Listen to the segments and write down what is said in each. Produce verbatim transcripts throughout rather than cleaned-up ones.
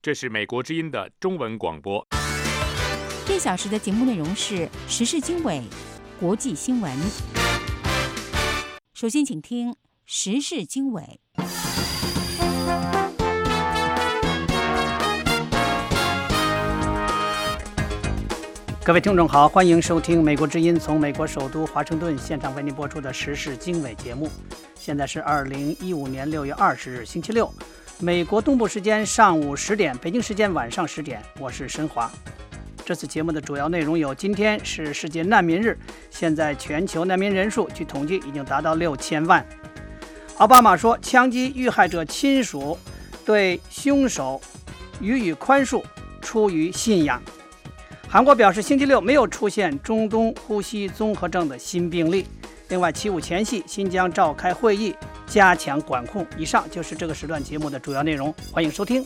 这是美国之音的中文广播。 这小时的节目内容是时事经纬、国际新闻。首先，请听时事经纬。 各位听众好，欢迎收听美国之音从美国首都华盛顿现场为您播出的时事经纬节目。现在是二零一五年六月二十日星期六，美国东部时间上午十点，北京时间晚上十点，我是申华。这次节目的主要内容有：今天是世界难民日，现在全球难民人数据统计已经达到六千万。奥巴马说，枪击遇害者亲属对凶手予以宽恕，出于信仰。韩国表示，星期六没有出现中东呼吸综合症的新病例。另外，起舞前夕，新疆召开会议，加强管控。以上就是这个时段节目的主要内容，欢迎收听。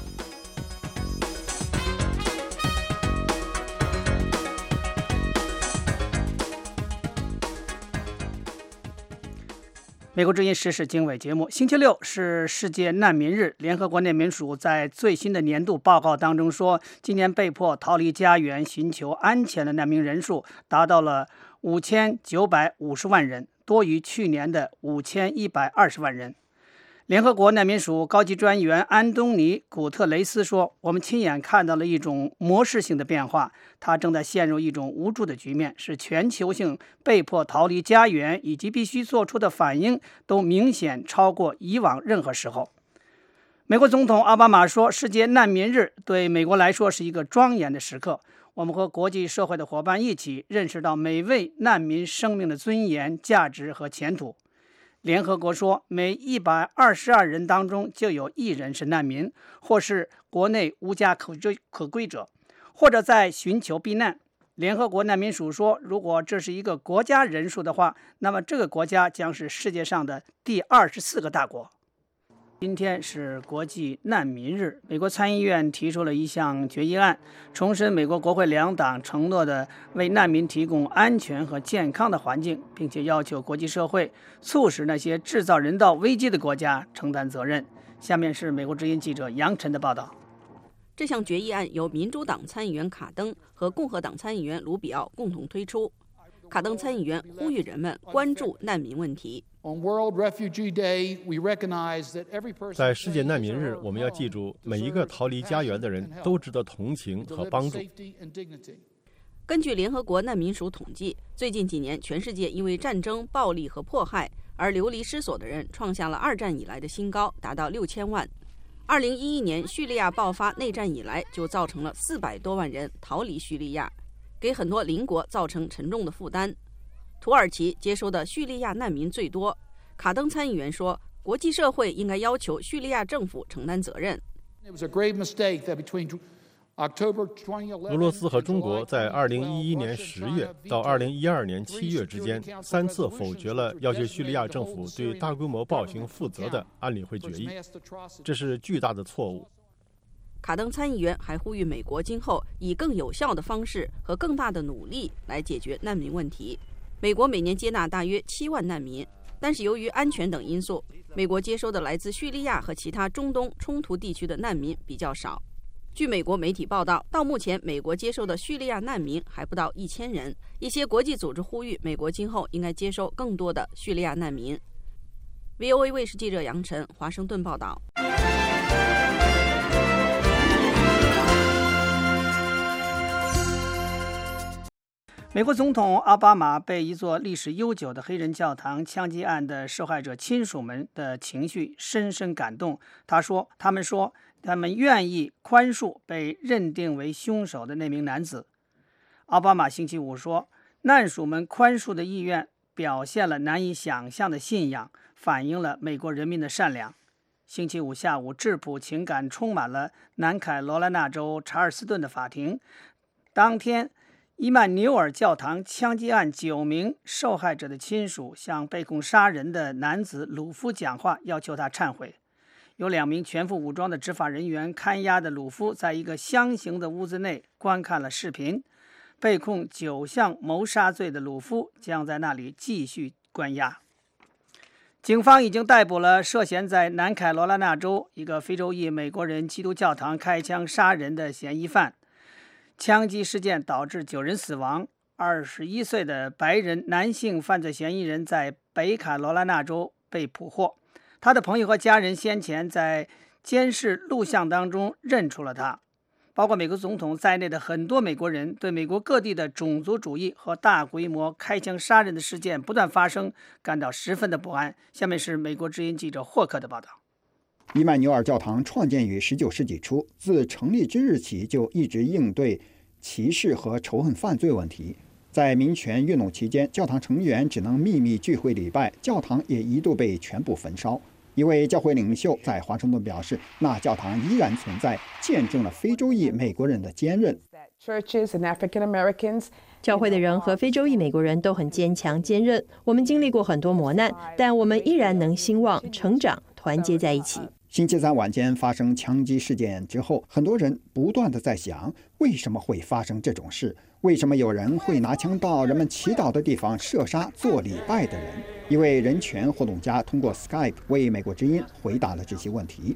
美国之音时事经纬节目，星期六是世界难民日。联合国难民署在最新的年度报告当中说，今年被迫逃离家园寻求安全的难民人数达到了五千九百五十万人，多于去年的五千一百二十万人。联合国难民署高级专员安东尼·古特雷斯说，我们亲眼看到了一种模式性的变化，它正在陷入一种无助的局面，是全球性被迫逃离家园以及必须做出的反应都明显超过以往任何时候。美国总统奥巴马说，世界难民日对美国来说是一个庄严的时刻，我们和国际社会的伙伴一起认识到每位难民生命的尊严、价值和前途。联合国说，每一百二十二人当中就有一人是难民，或是国内无家可归者，或者在寻求避难。联合国难民署说，如果这是一个国家人数的话，那么这个国家将是世界上的第二十四个大国。今天是国际难民日，美国参议院提出了一项决议案，重申美国国会两党承诺的为难民提供安全和健康的环境，并且要求国际社会促使那些制造人道危机的国家承担责任。下面是美国之音记者杨晨的报道。 这项决议案由民主党参议员卡登和共和党参议员卢比奥共同推出。卡登参议员呼吁人们关注难民问题。 在世界难民日，我们要记住，每一个逃离家园的人都值得同情和帮助。 根据联合国难民署统计，最近几年，全世界因为战争、暴力和迫害而流离失所的人创下了二战以来的新高，达到六千万。二零一一年叙利亚爆发内战以来，就造成了四百多万人逃离叙利亚，给很多邻国造成沉重的负担。土耳其接收的叙利亚难民最多。卡登参议员说，国际社会应该要求叙利亚政府承担责任。 俄罗斯和中国在二零一一年十月到二零一二年七月之间，三次否决了要求叙利亚政府对大规模暴行负责的安理会决议，这是巨大的错误。 卡登参议员还呼吁美国今后以更有效的方式和更大的努力来解决难民问题。美国每年接纳大约七万难民，但是由于安全等因素，美国接收的来自叙利亚和其他中东冲突地区的难民比较少。据美国媒体报道，到目前美国接收的叙利亚难民还不到一千人。一些国际组织呼吁美国今后应该接收更多的叙利亚难民。V O A 卫视记者杨晨，华盛顿报道。 美国总统奥巴马被一座历史悠久的黑人教堂枪击案的受害者亲属们的情绪深深感动。他说，他们说他们愿意宽恕被认定为凶手的那名男子。奥巴马星期五说，难属们宽恕的意愿表现了难以想象的信仰，反映了美国人民的善良。星期五下午，质朴情感充满了南卡罗来纳州查尔斯顿的法庭。当天，伊曼纽尔教堂枪击案九名受害者的亲属向被控杀人的男子鲁夫讲话，要求他忏悔。有两名全副武装的执法人员看押的鲁夫在一个箱型的屋子内观看了视频。被控九项谋杀罪的鲁夫将在那里继续关押。 警方已经逮捕了涉嫌在南卡罗来纳州一个非洲裔美国人基督教堂开枪杀人的嫌疑犯。枪击事件导致九人死亡。二十一岁的白人男性犯罪嫌疑人在北卡罗来纳州被捕获。他的朋友和家人先前在监视录像当中认出了他。包括美国总统在内的很多美国人对美国各地的种族主义和大规模开枪杀人的事件不断发生感到十分的不安。下面是美国之音记者霍克的报道。 伊曼纽尔教堂创建于十九世纪初，自成立之日起就一直应对歧视和仇恨犯罪问题。在民权运动期间，教堂成员只能秘密聚会礼拜，教堂也一度被全部焚烧。一位教会领袖在华盛顿表示，那教堂依然存在，见证了非洲裔美国人的坚韧。 教会的人和非洲裔美国人都很坚强坚韧，我们经历过很多磨难，但我们依然能兴旺、成长、团结在一起。 星期三晚间发生枪击事件之后，很多人不断地在想，为什么会发生这种事？为什么有人会拿枪到人们祈祷的地方射杀做礼拜的人？一位人权活动家通过 Skype 为美国之音回答了这些问题。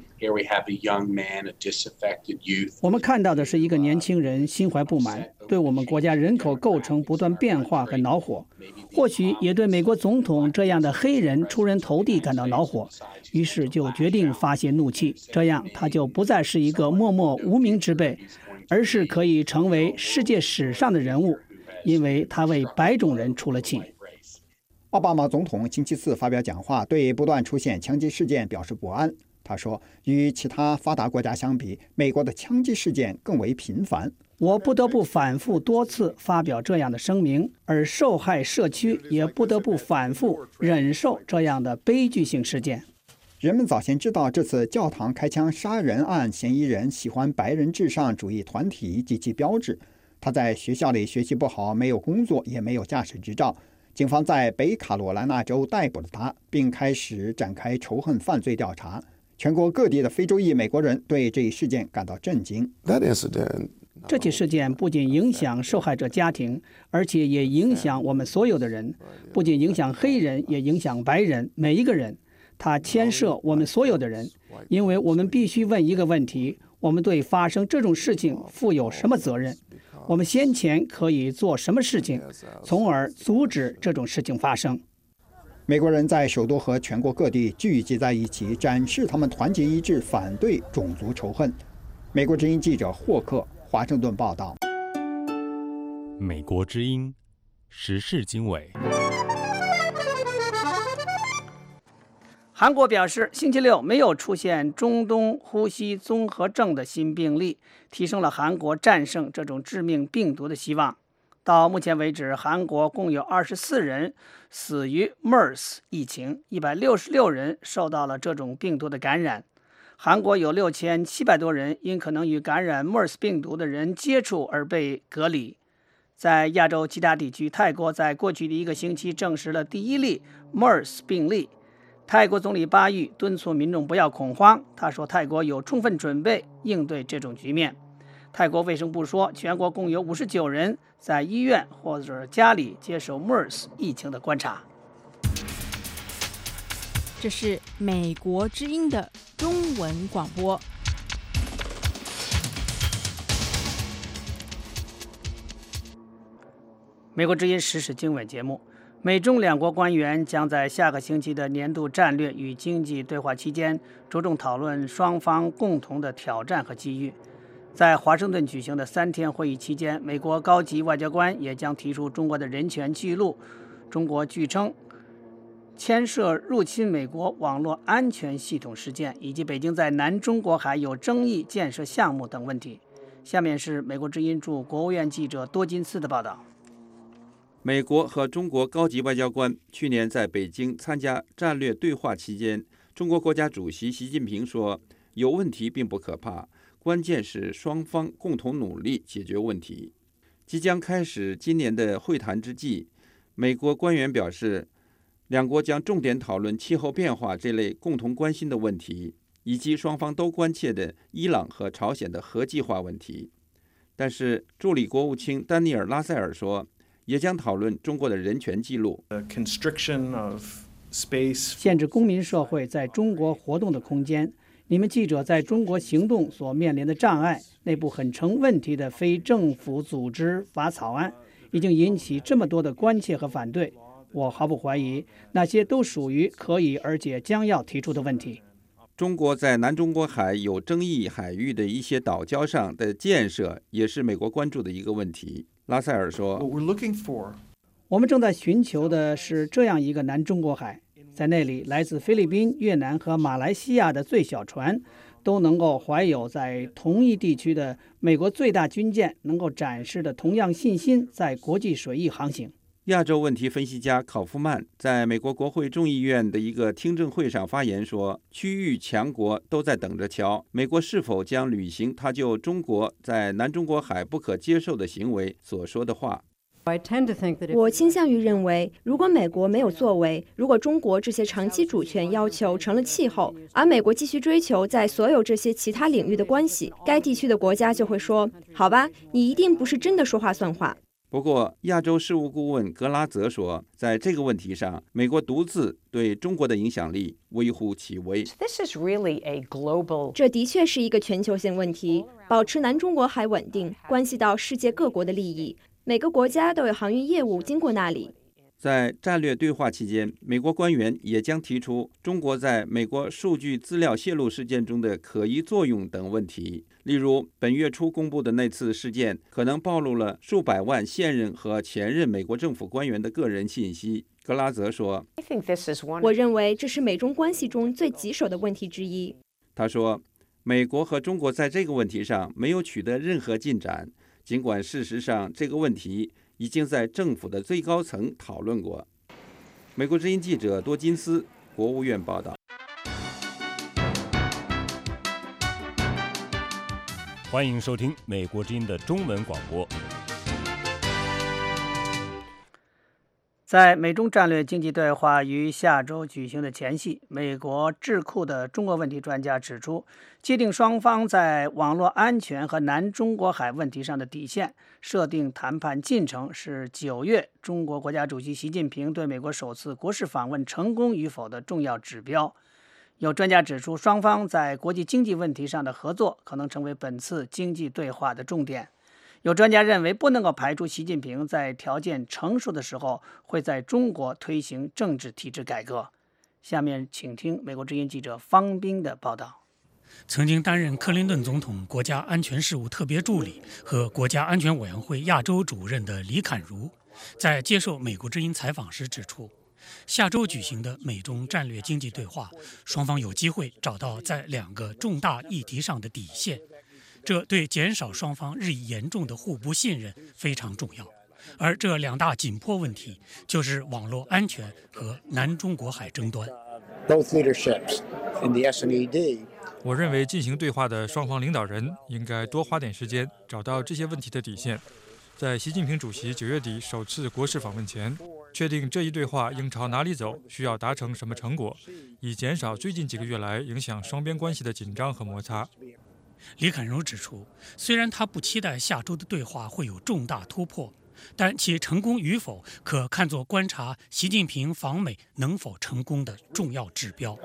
我们看到的是一个年轻人心怀不满，对我们国家人口构成不断变化很恼火，或许也对美国总统这样的黑人出人头地感到恼火，于是就决定发泄怒气，这样他就不再是一个默默无名之辈，而是可以成为世界史上的人物，因为他为白种人出了气。 奥巴马总统星期四发表讲话，对不断出现枪击事件表示不安。他说，与其他发达国家相比，美国的枪击事件更为频繁。 我不得不反复多次发表这样的声明，而受害社区也不得不反复忍受这样的悲剧性事件。 人们早先知道这次教堂开枪杀人案嫌疑人喜欢白人至上主义团体及其标志。他在学校里学习不好，没有工作，也没有驾驶执照。警方在北卡罗来纳州逮捕了他，并开始展开仇恨犯罪调查。全国各地的非洲裔美国人对这一事件感到震惊。 这起事件不仅影响受害者家庭，而且也影响我们所有的人，不仅影响黑人，也影响白人，每一个人。它牵涉我们所有的人，因为我们必须问一个问题：我们对发生这种事情负有什么责任？我们先前可以做什么事情，从而阻止这种事情发生？ 美国人在首都和全国各地聚集在一起，展示他们团结一致，反对种族仇恨。美国之音记者霍克，华盛顿报道。 美国之音时事经纬。 韩国表示，星期六没有出现中东呼吸综合症的新病例，提升了韩国战胜这种致命病毒的希望。到目前为止，韩国共有二十四人死于 MERS 疫情，一百六十六人受到了这种病毒的感染。韩国有六千七百多人因可能与感染 MERS 病毒的人接触而被隔离。在亚洲其他地区，泰国在过去的一个星期证实了第一例 MERS 病例。泰国总理巴育敦促民众不要恐慌，他说泰国有充分准备应对这种局面。泰国卫生部说，全国共有五十九人在医院或者家里接受 MERS 疫情的观察。 这是美国之音的中文广播。 美国之音时事经纬节目，美中两国官员将在下个星期的年度战略与经济对话期间着重讨论双方共同的挑战和机遇。在华盛顿举行的三天会议期间，美国高级外交官也将提出中国的人权记录。中国据称牵涉入侵美国网络安全系统事件，以及北京在南中国海有争议建设项目等问题。下面是美国之音驻国务院记者多金斯的报道。 美国和中国高级外交官去年在北京参加战略对话期间，中国国家主席习近平说，有问题并不可怕，关键是双方共同努力解决问题。即将开始今年的会谈之际，美国官员表示，两国将重点讨论气候变化这类共同关心的问题，以及双方都关切的伊朗和朝鲜的核计划问题。但是助理国务卿丹尼尔·拉塞尔说，也将讨论中国的人权记录。 限制公民社会在中国活动的空间。你们记者在中国行动所面临的障碍，内部很成问题的非政府组织法草案，已经引起这么多的关切和反对。我毫不怀疑，那些都属于可以而且将要提出的问题。 中国在南中国海有争议海域的一些岛礁上的建设，也是美国关注的一个问题。拉塞尔说， 我们正在寻求的是这样一个南中国海，在那里来自菲律宾、越南和马来西亚的最小船都能够怀有在同一地区的美国最大军舰能够展示的同样信心，在国际水域航行。 亚洲问题分析家考夫曼在美国国会众议院的一个听证会上发言说，区域强国都在等着瞧美国是否将履行他就中国在南中国海不可接受的行为所说的话。 我倾向于认为，如果美国没有作为，如果中国这些长期主权要求成了气候，而美国继续追求在所有这些其他领域的关系，该地区的国家就会说，好吧，你一定不是真的说话算话。 不过，亚洲事务顾问格拉泽说，在这个问题上，美国独自对中国的影响力微乎其微。 这的确是一个全球性问题，保持南中国海稳定，关系到世界各国的利益。每个国家都有航运业务经过那里。 在战略对话期间，美国官员也将提出中国在美国数据资料泄露事件中的可疑作用等问题。例如，本月初公布的那次事件可能暴露了数百万现任和前任美国政府官员的个人信息。格拉泽说， 我认为这是美中关系中最棘手的问题之一。 他说，美国和中国在这个问题上没有取得任何进展，尽管事实上这个问题已经在政府的最高层讨论过。美国之音记者多金斯，国务院报道。 欢迎收听美国之音的中文广播。 在美中战略经济对话于下周举行的前夕，美国智库的中国问题专家指出，界定双方在网络安全和南中国海问题上的底线，设定谈判进程是九月中国国家主席习近平对美国首次国事访问成功与否的重要指标。有专家指出，双方在国际经济问题上的合作可能成为本次经济对话的重点。有专家认为，不能够排除习近平在条件成熟的时候会在中国推行政治体制改革。下面请听美国之音记者方斌的报道。 曾经担任克林顿总统国家安全事务特别助理和国家安全委员会亚洲主任的李侃如，在接受美国之音采访时指出，下周举行的美中战略经济对话，双方有机会找到在两个重大议题上的底线，这对减少双方日益严重的互不信任非常重要。而这两大紧迫问题就是网络安全和南中国海争端。 我认为进行对话的双方领导人应该多花点时间找到这些问题的底线，在习近平主席九月底首次国事访问前，确定这一对话应朝哪里走，需要达成什么成果，以减少最近几个月来影响双边关系的紧张和摩擦。 李侃如指出，虽然他不期待下周的对话会有重大突破，但其成功与否可看作观察习近平访美能否成功的重要指标。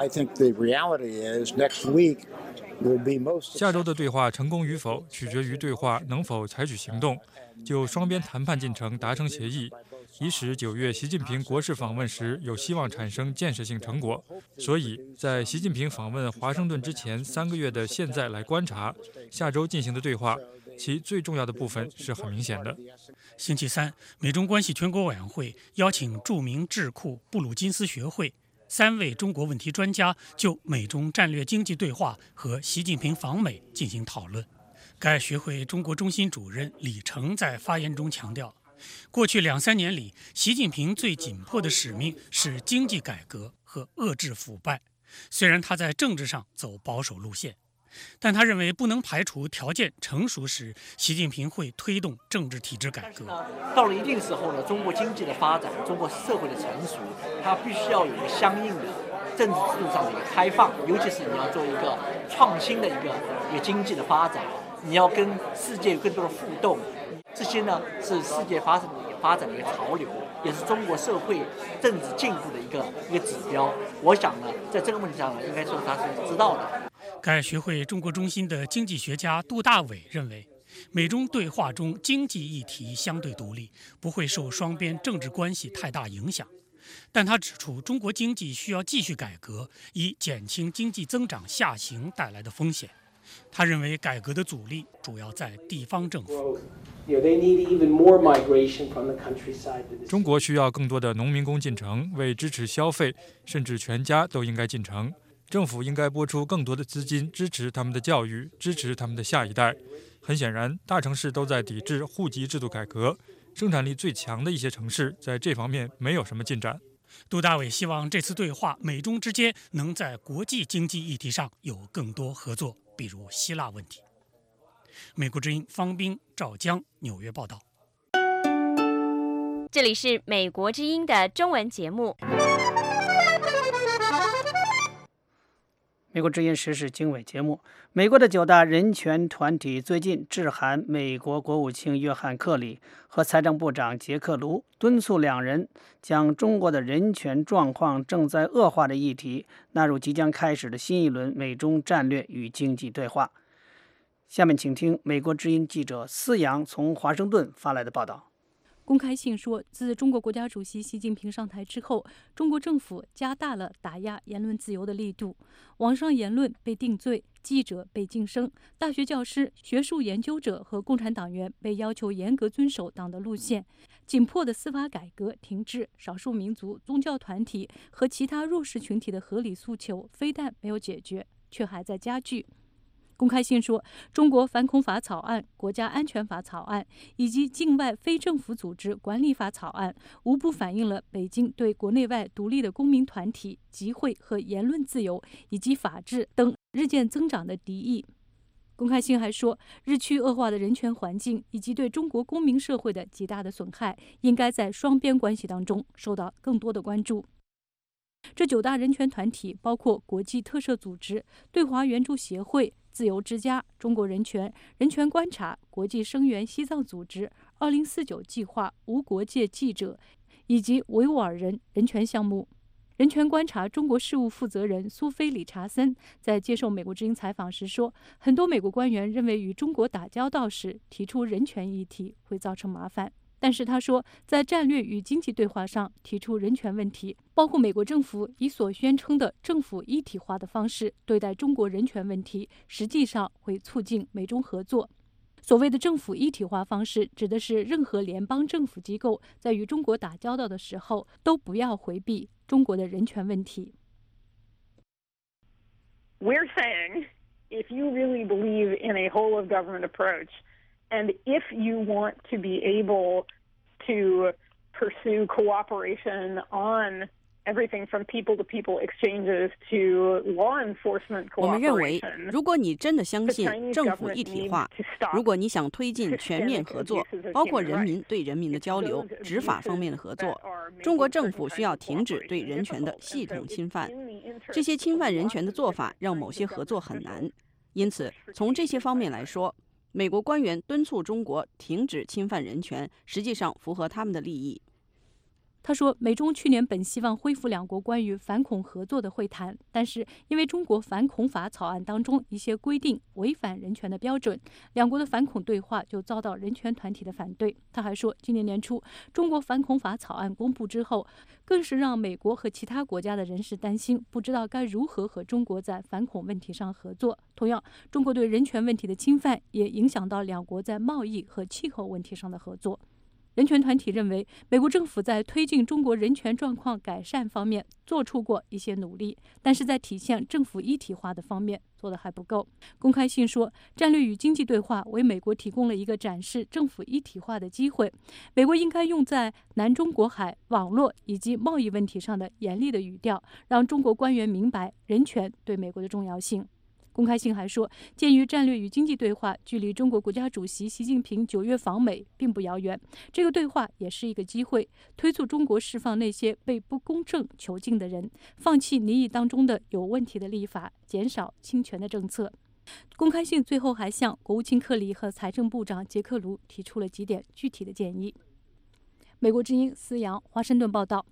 下周的对话成功与否取决于对话能否采取行动，就双边谈判进程达成协议，以使九月习近平国事访问时有希望产生建设性成果。所以在习近平访问华盛顿之前三个月的现在来观察下周进行的对话，其最重要的部分是很明显的。 星期三，美中关系全国委员会邀请著名智库布鲁金斯学会三位中国问题专家就美中战略经济对话和习近平访美进行讨论。该学会中国中心主任李成在发言中强调，过去两三年里，习近平最紧迫的使命是经济改革和遏制腐败。虽然他在政治上走保守路线，但他认为不能排除条件成熟时，习近平会推动政治体制改革。 到了一定时候呢，中国经济的发展，中国社会的成熟，它必须要有一个相应的政治制度上的一个开放，尤其是你要做一个创新的一个一个经济的发展，你要跟世界有更多的互动，这些呢是世界发展的一个发展的一个潮流。 也是中国社会政治进步的一个一个指标。我想呢，在这个问题上呢，应该说他是知道的。 该学会中国中心的经济学家杜大伟认为，美中对话中经济议题相对独立，不会受双边政治关系太大影响。但他指出，中国经济需要继续改革，以减轻经济增长下行带来的风险。他认为，改革的阻力主要在地方政府。 中国需要更多的农民工进城，为支持消费，甚至全家都应该进城。政府应该拨出更多的资金，支持他们的教育，支持他们的下一代。很显然，大城市都在抵制户籍制度改革，生产力最强的一些城市在这方面没有什么进展。 杜大伟希望这次对话，美中之间能在国际经济议题上有更多合作，比如希腊问题。美国之音方斌、赵江纽约报道。 这里是美国之音的中文节目。 美国之音时事经纬节目，美国的九大人权团体最近致函美国国务卿约翰·克里和财政部长杰克·卢，敦促两人将中国的人权状况正在恶化的议题纳入即将开始的新一轮美中战略与经济对话。下面请听美国之音记者思阳从华盛顿发来的报道。 公开信说，自中国国家主席习近平上台之后，中国政府加大了打压言论自由的力度，网上言论被定罪，记者被晋升，大学教师、学术研究者和共产党员被要求严格遵守党的路线，紧迫的司法改革停滞，少数民族、宗教团体和其他弱势群体的合理诉求非但没有解决，却还在加剧。公开信说，中国反恐法草案、国家安全法草案以及境外非政府组织管理法草案，无不反映了北京对国内外独立的公民团体、集会和言论自由以及法治等日渐增长的敌意。公开信还说，日趋恶化的人权环境以及对中国公民社会的极大的损害，应该在双边关系当中受到更多的关注。这九大人权团体包括国际特赦组织、对华援助协会、自由之家、中国人权、人权观察、国际声援西藏组织、二零四九计划、无国界记者以及维吾尔人人权项目。人权观察中国事务负责人苏菲·理查森在接受美国之音采访时说，很多美国官员认为与中国打交道时提出人权议题会造成麻烦。但是他说，在战略与经济对话上提出人权问题，包括美国政府以所宣称的政府一体化的方式对待中国人权问题，实际上会促进美中合作。所谓的政府一体化方式，指的是任何联邦政府机构在与中国打交道的时候，都不要回避中国的人权问题。 We're saying, if you really believe in a whole of government approach, and if you want to be able to pursue cooperation on everything from people-to-people exchanges to law enforcement cooperation. 我们认为，如果你真的相信政府一体化，如果你想推进全面合作，包括人民对人民的交流、执法方面的合作，中国政府需要停止对人权的系统侵犯。这些侵犯人权的做法让某些合作很难。因此，从这些方面来说，美国官员敦促中国停止侵犯人权，实际上符合他们的利益。 他说，美中去年本希望恢复两国关于反恐合作的会谈，但是因为中国反恐法草案当中一些规定违反人权的标准，两国的反恐对话就遭到人权团体的反对。他还说，今年年初中国反恐法草案公布之后，更是让美国和其他国家的人士担心，不知道该如何和中国在反恐问题上合作。同样，中国对人权问题的侵犯也影响到两国在贸易和气候问题上的合作。人权团体认为，美国政府在推进中国人权状况改善方面做出过一些努力，但是在体现政府一体化的方面做得还不够。公开信说，战略与经济对话为美国提供了一个展示政府一体化的机会，美国应该用在南中国海、网络以及贸易问题上的严厉的语调，让中国官员明白人权对美国的重要性。公开信还说，鉴于战略与经济对话距离中国国家主席习近平九月访美并不遥远，这个对话也是一个机会，推促中国释放那些被不公正囚禁的人，放弃拟议当中的有问题的立法，减少侵权的政策。公开信最后还向国务卿克里和财政部长杰克卢提出了几点具体的建议。 美国之音思阳华盛顿报道。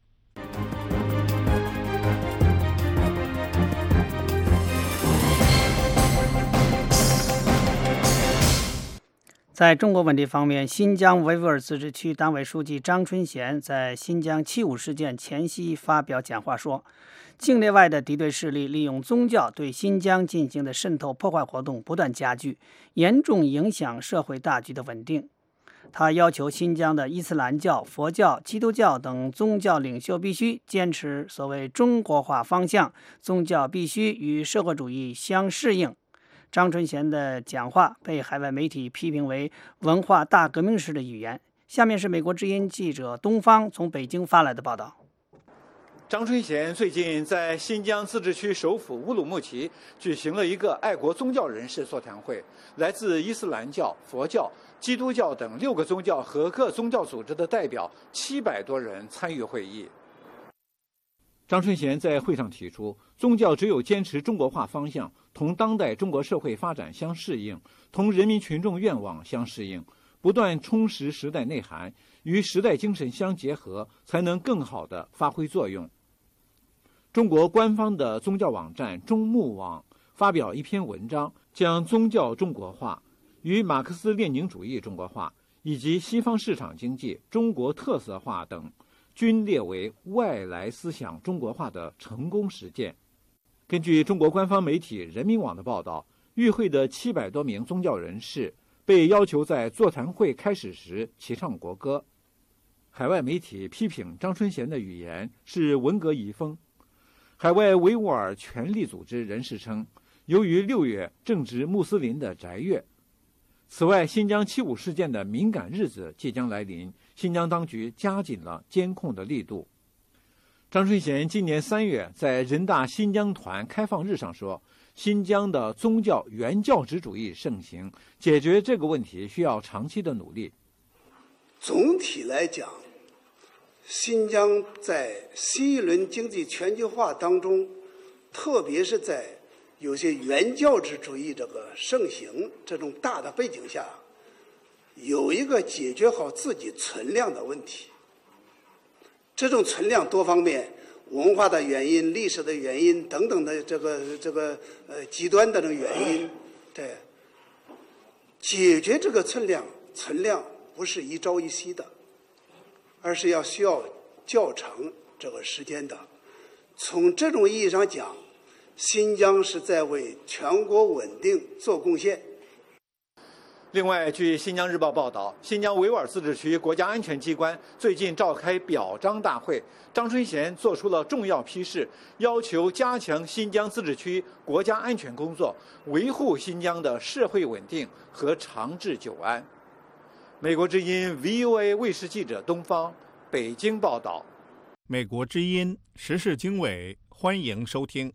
在中国问题方面，新疆维吾尔自治区党委书记张春贤在新疆七五事件前夕发表讲话说，境内外的敌对势力利用宗教对新疆进行的渗透破坏活动不断加剧，严重影响社会大局的稳定。他要求新疆的伊斯兰教、佛教、基督教等宗教领袖必须坚持所谓中国化方向，宗教必须与社会主义相适应。张春贤的讲话被海外媒体批评为文化大革命式的语言。下面是美国之音记者东方从北京发来的报道。 张春贤最近在新疆自治区首府乌鲁木齐举行了一个爱国宗教人士座谈会，来自伊斯兰教、佛教、基督教等六个宗教和各宗教组织的代表七百多人参与会议。张春贤在会上提出，宗教只有坚持中国化方向，同当代中国社会发展相适应，同人民群众愿望相适应，不断充实时代内涵，与时代精神相结合，才能更好地发挥作用。中国官方的宗教网站中穆网发表一篇文章，将宗教中国化与马克思列宁主义中国化以及西方市场经济中国特色化等均列为外来思想中国化的成功实践。根据中国官方媒体人民网的报道，与会的七百多名宗教人士被要求在座谈会开始时齐唱国歌。海外媒体批评张春贤的语言是文革遗风。海外维吾尔权利组织人士称，由于六月正值穆斯林的斋月，此外，新疆七五事件的敏感日子即将来临，新疆当局加紧了监控的力度。张春贤今年三月在人大新疆团开放日上说，新疆的宗教原教旨主义盛行，解决这个问题需要长期的努力。 总体来讲，新疆在新一轮经济全球化当中，特别是在有些原教旨主义这个盛行这种大的背景下，有一个解决好自己存量的问题。这种存量多方面，文化的原因、历史的原因等等的这个这个呃极端的这个原因，对，解决这个存量存量不是一朝一夕的，而是要需要较长这个时间的。从这种意义上讲，新疆是在为全国稳定做贡献。 另外，据《新疆日报》报道，新疆维吾尔自治区国家安全机关最近召开表彰大会，张春贤作出了重要批示，要求加强新疆自治区国家安全工作，维护新疆的社会稳定和长治久安。美国之音 V O A 卫视记者东方北京报道。 美国之音时事经纬，欢迎收听。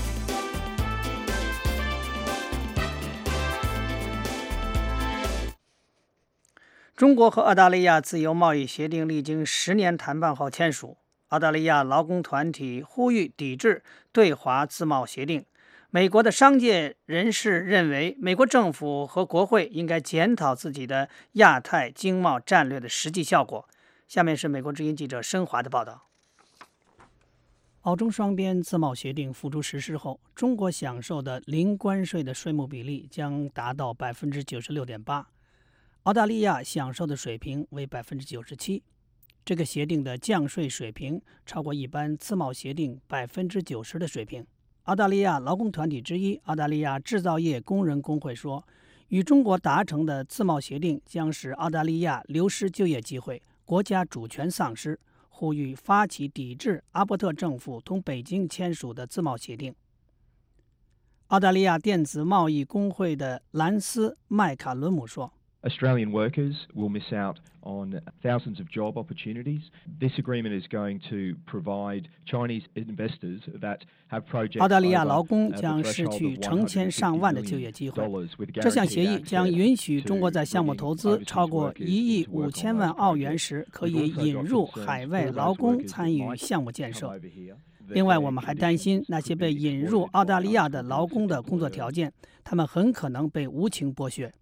中国和澳大利亚自由贸易协定历经十年谈判后签署，澳大利亚劳工团体呼吁抵制对华自贸协定。美国的商界人士认为，美国政府和国会应该检讨自己的亚太经贸战略的实际效果。下面是美国之音记者申华的报道。澳中双边自贸协定付诸实施后，中国享受的零关税的税目比例将达到 百分之九十六点八。澳大利亚享受的水平为 百分之九十七， 这个协定的降税水平超过一般自贸协定 百分之九十 的水平。澳大利亚劳工团体之一澳大利亚制造业工人工会说，与中国达成的自贸协定将使澳大利亚流失就业机会，国家主权丧失，呼吁发起抵制阿伯特政府同北京签署的自贸协定。澳大利亚电子贸易工会的兰斯·麦卡伦姆说， Australian workers will miss out on thousands of job opportunities. This agreement is going to provide Chinese investors that have projects 澳大利亚劳工将失去成千上万的就业机会。这项协议将允许中国在项目投资超过一亿五千万澳元时，可以引入海外劳工参与项目建设。另外，我们还担心那些被引入澳大利亚的劳工的工作条件，他们很可能被无情剥削。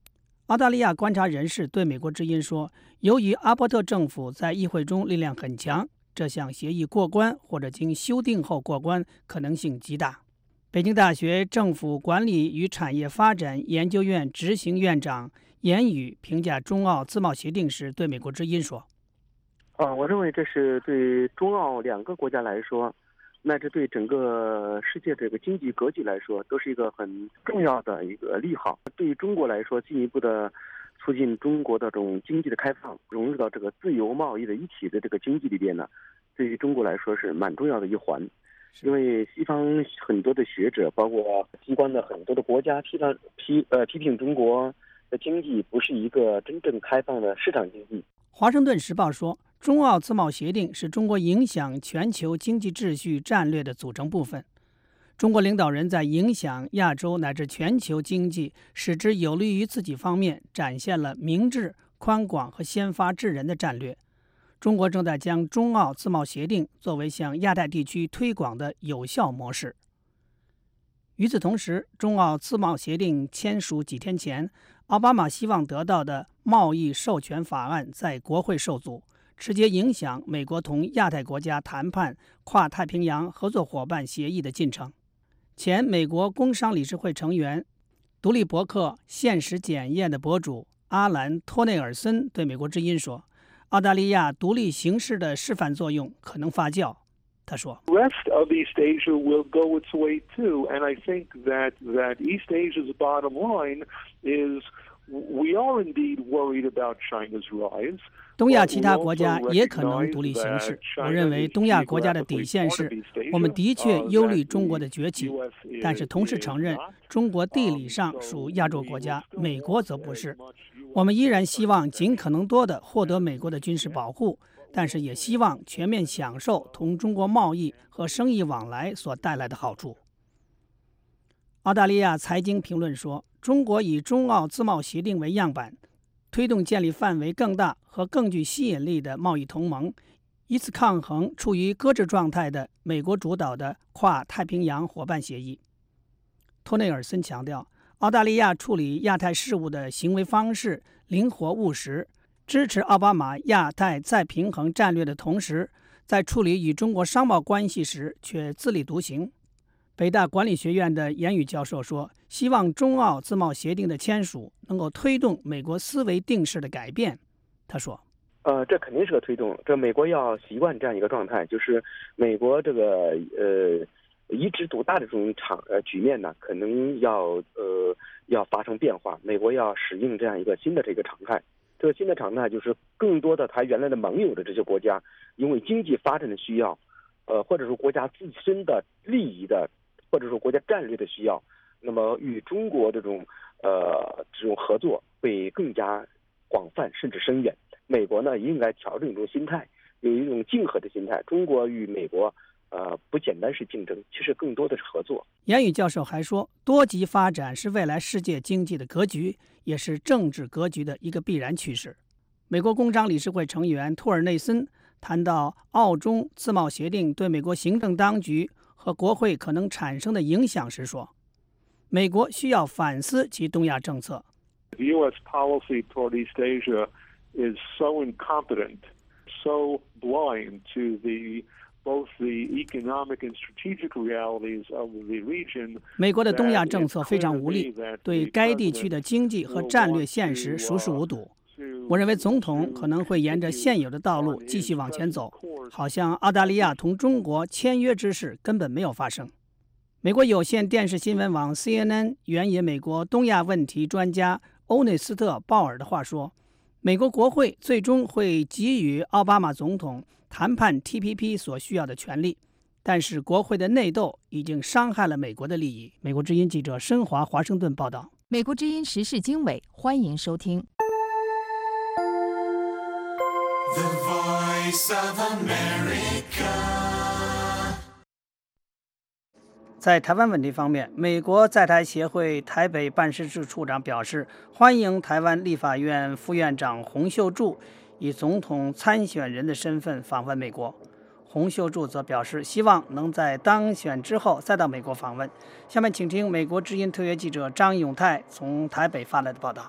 澳大利亚观察人士对美国之音说，由于阿伯特政府在议会中力量很强，这项协议过关或者经修订后过关可能性极大。北京大学政府管理与产业发展研究院执行院长严宇评价中澳自贸协定时对美国之音说： 啊，我认为这是对中澳两个国家来说，乃至对整个世界这个经济格局来说，都是一个很重要的一个利好。对于中国来说，进一步的促进中国的这种经济的开放，融入到这个自由贸易的一体的这个经济里边呢，对于中国来说是蛮重要的一环。因为西方很多的学者，包括西方的很多的国家批判批呃批评中国的经济不是一个真正开放的市场经济。 华盛顿时报说，中澳自贸协定是中国影响全球经济秩序战略的组成部分。中国领导人在影响亚洲乃至全球经济使之有利于自己方面，展现了明智、宽广和先发制人的战略。中国正在将中澳自贸协定作为向亚太地区推广的有效模式。与此同时，中澳自贸协定签署几天前，奥巴马希望得到的贸易授权法案在国会受阻，直接影响美国同亚太国家谈判跨太平洋合作伙伴协议的进程。前美国工商理事会成员、独立博客现实检验的博主阿兰·托内尔森对美国之音说，澳大利亚独立形势的示范作用可能发酵。他说 ：“Rest of East Asia will go its way too, and I think that that East Asia's bottom line is we are indeed worried about China's rise.” 东亚其他国家也可能独立行事。我认为东亚国家的底线是，我们的确忧虑中国的崛起，但是同时承认中国地理上属亚洲国家，美国则不是。我们依然希望尽可能多地获得美国的军事保护，但是也希望全面享受同中国贸易和生意往来所带来的好处。澳大利亚财经评论说，中国以中澳自贸协定为样板，推动建立范围更大和更具吸引力的贸易同盟，以此抗衡处于搁置状态的美国主导的跨太平洋伙伴协议。托内尔森强调，澳大利亚处理亚太事务的行为方式灵活务实，支持奥巴马亚太再平衡战略的同时，在处理与中国商贸关系时却自立独行。北大管理学院的严宇教授说，希望中澳自贸协定的签署能够推动美国思维定势的改变。他说， 呃，这肯定是个推动，这美国要习惯这样一个状态，就是美国这个呃一枝独大的这种场呃局面呢，可能要呃要发生变化，美国要适应这样一个新的这个常态。这个新的常态就是更多的他原来的盟友的这些国家，因为经济发展的需要，呃或者说国家自身的利益的，或者说国家战略的需要，那么与中国这种呃这种合作会更加广泛甚至深远。美国呢应该调整一种心态，有一种竞合的心态。中国与美国呃不简单是竞争，其实更多的是合作。 严宇教授还说，多极发展是未来世界经济的格局，也是政治格局的一个必然趋势。美国工商理事会成员托尔内森谈到澳中自贸协定对美国行政当局和国会可能产生的影响时说，美国需要反思其东亚政策。 The U S policy toward East Asia is so incompetent, so blind to the both the economic and strategic realities of the region. 美国的东亚政策非常无力，对该地区的经济和战略现实熟视无睹。我认为总统可能会沿着现有的道路继续往前走，好像澳大利亚同中国签约之事根本没有发生。美国有线电视新闻网 C N N 援引美国东亚问题专家欧内斯特·鲍尔的话说，美国国会最终会给予奥巴马总统谈判 T P P 所需要的权利，但是国会的内斗已经伤害了美国的利益。美国之音记者申华华盛顿报道。 美国之音时事经纬，欢迎收听。 The Voice of America。 在台湾问题方面，美国在台协会台北办事处处长表示，欢迎台湾立法院副院长洪秀柱以总统参选人的身份访问美国。洪秀柱则表示，希望能在当选之后再到美国访问。下面请听美国之音特约记者张永泰从台北发来的报道。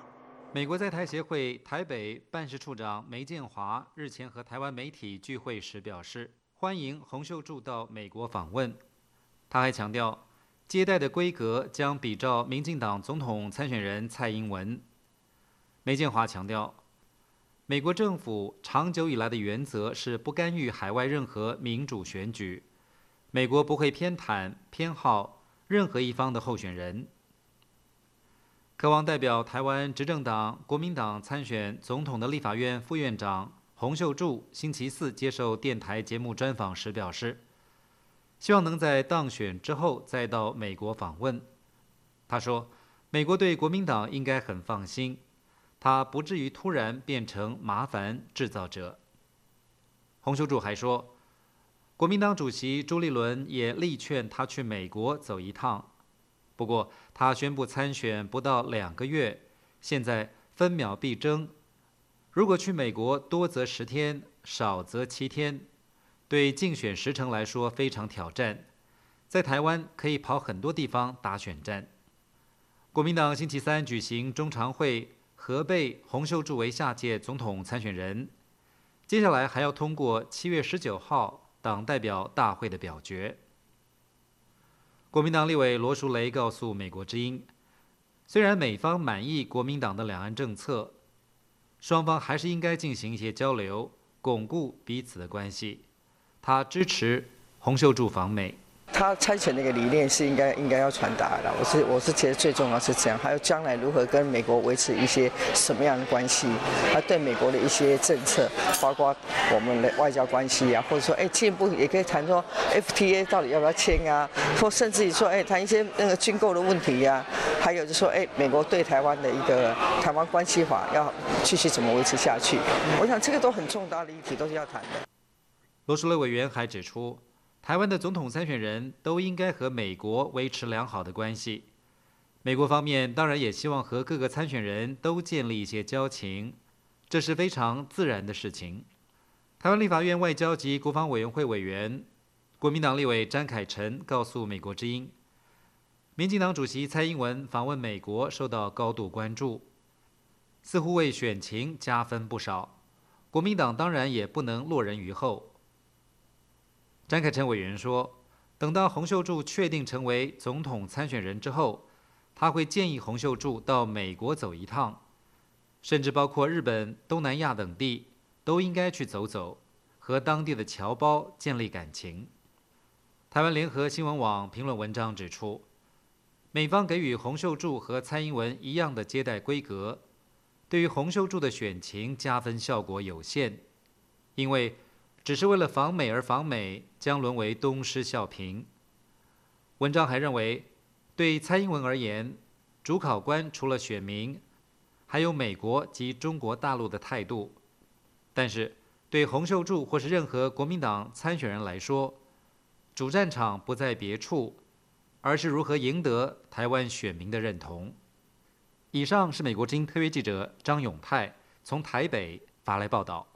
美国在台协会台北办事处长梅建华日前和台湾媒体聚会时表示，欢迎洪秀柱到美国访问。他还强调，接待的规格将比照民进党总统参选人蔡英文。梅建华强调，美国政府长久以来的原则是不干预海外任何民主选举，美国不会偏袒偏好任何一方的候选人。渴望代表台湾执政党国民党参选总统的立法院副院长洪秀柱星期四接受电台节目专访时表示，希望能在当选之后再到美国访问。他说，美国对国民党应该很放心，他不至于突然变成麻烦制造者。洪秀柱还说，国民党主席朱立伦也力劝他去美国走一趟。不过，他宣布参选不到两个月，现在分秒必争。如果去美国多则十天，少则七天，对竞选时程来说非常挑战。在台湾可以跑很多地方打选战。国民党星期三举行中常会，核备洪秀柱为下届总统参选人。接下来还要通过七月十九号党代表大会的表决。国民党立委罗淑蕾告诉美国之音，虽然美方满意国民党的两岸政策，双方还是应该进行一些交流，巩固彼此的关系。他支持洪秀柱访美。 他参选那个理念是应该应该要传达的，我是我是觉得最重要是这样，还有将来如何跟美国维持一些什么样的关系，他对美国的一些政策，包括我们的外交关系啊，或者说哎进一步也可以谈说 F T A 到底要不要签啊，或甚至于说哎谈一些那个军购的问题啊，还有就是说哎美国对台湾的一个台湾关系法要继续怎么维持下去，我想这个都很重大的议题，都是要谈的。 罗淑蕾委员还指出，台湾的总统参选人都应该和美国维持良好的关系。美国方面当然也希望和各个参选人都建立一些交情，这是非常自然的事情。台湾立法院外交及国防委员会委员、国民党立委詹凯臣告诉美国之音，民进党主席蔡英文访问美国受到高度关注，似乎为选情加分不少。国民党当然也不能落人于后。詹凯臣委员说，等到洪秀柱确定成为总统参选人之后，他会建议洪秀柱到美国走一趟，甚至包括日本、东南亚等地都应该去走走，和当地的侨胞建立感情。台湾联合新闻网评论文章指出，美方给予洪秀柱和蔡英文一样的接待规格，对于洪秀柱的选情加分效果有限，因为只是为了访美而访美，将沦为东施效颦。文章还认为，对蔡英文而言，主考官除了选民，还有美国及中国大陆的态度。但是，对洪秀柱或是任何国民党参选人来说，主战场不在别处，而是如何赢得台湾选民的认同。以上是美国之音特约记者张永泰从台北发来报道。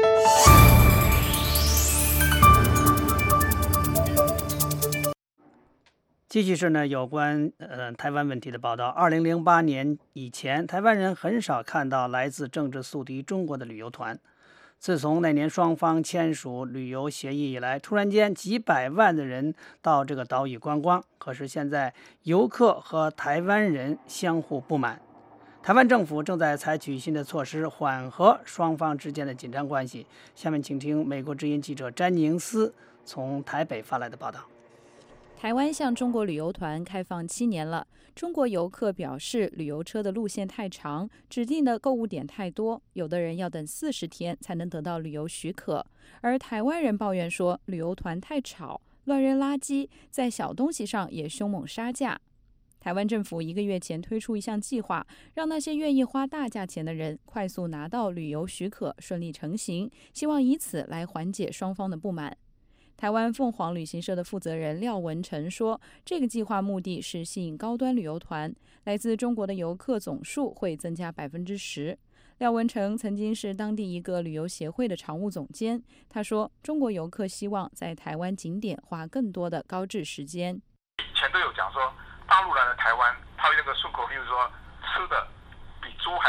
继续是呢有关呃台湾问题的报道。二零零八年以前，台湾人很少看到来自政治宿敌中国的旅游团。自从那年双方签署旅游协议以来，突然间几百万的人到这个岛屿观光。可是现在游客和台湾人相互不满，台湾政府正在采取新的措施缓和双方之间的紧张关系。下面请听美国之音记者詹宁斯从台北发来的报道。 台湾向中国旅游团开放七年了，中国游客表示旅游车的路线太长，指定的购物点太多，有的人要等四十天才能得到旅游许可。而台湾人抱怨说旅游团太吵，乱扔垃圾，在小东西上也凶猛杀价。台湾政府一个月前推出一项计划，让那些愿意花大价钱的人快速拿到旅游许可，顺利成行，希望以此来缓解双方的不满。台湾凤凰旅行社的负责人廖文成说，这个计划目的是吸引高端旅游团，来自中国的游客总数会增加百分之十。廖文成曾经是当地一个旅游协会的常务总监，他说，中国游客希望在台湾景点花更多的高质时间。 以前都有讲说，大陆来的台湾，他有那个顺口溜说，吃的比猪还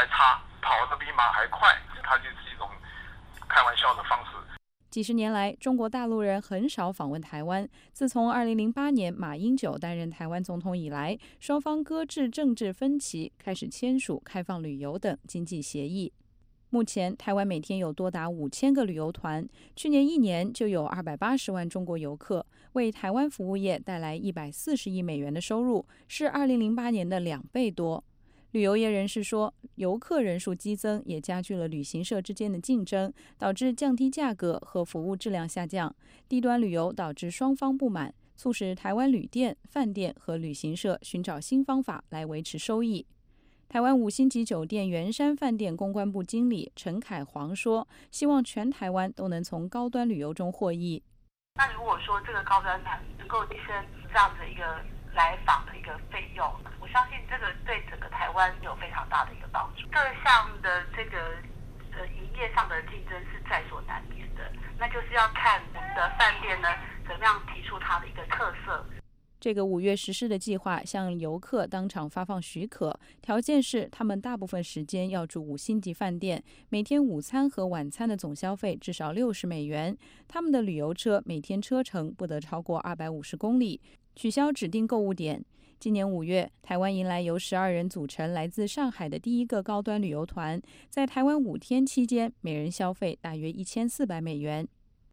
差，跑得比马还快，它就是一种开玩笑的方式。 几十年来，中国大陆人很少访问台湾。自从二零零八年马英九担任台湾总统以来，双方搁置政治分歧，开始签署开放旅游等经济协议。目前，台湾每天有多达五千个旅游团，去年一年就有二百八十万中国游客，为台湾服务业带来一百四十亿美元的收入，是二零零八年的两倍多。旅游业人士说，游客人数激增也加剧了旅行社之间的竞争，导致降低价格和服务质量下降。低端旅游导致双方不满，促使台湾旅店、饭店和旅行社寻找新方法来维持收益。台湾五星级酒店圆山饭店公关部经理陈凯煌说，希望全台湾都能从高端旅游中获益。 那如果说这个高端团能够提升这样的一个来访的一个费用，我相信这个对整个台湾有非常大的一个帮助。各项的这个呃营业上的竞争是在所难免的，那就是要看我们的饭店呢怎么样提出它的一个特色。 这个五月实施的计划向游客当场发放许可，条件是他们大部分时间要住五星级饭店，每天午餐和晚餐的总消费至少六十美元。他们的旅游车每天车程不得超过二百五十公里，取消指定购物点。今年五月，台湾迎来由十二人组成、来自上海的第一个高端旅游团，在台湾五天期间，每人消费大约一千四百美元。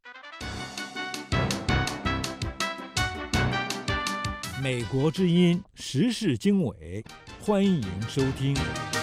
美国之音时事经纬，欢迎收听。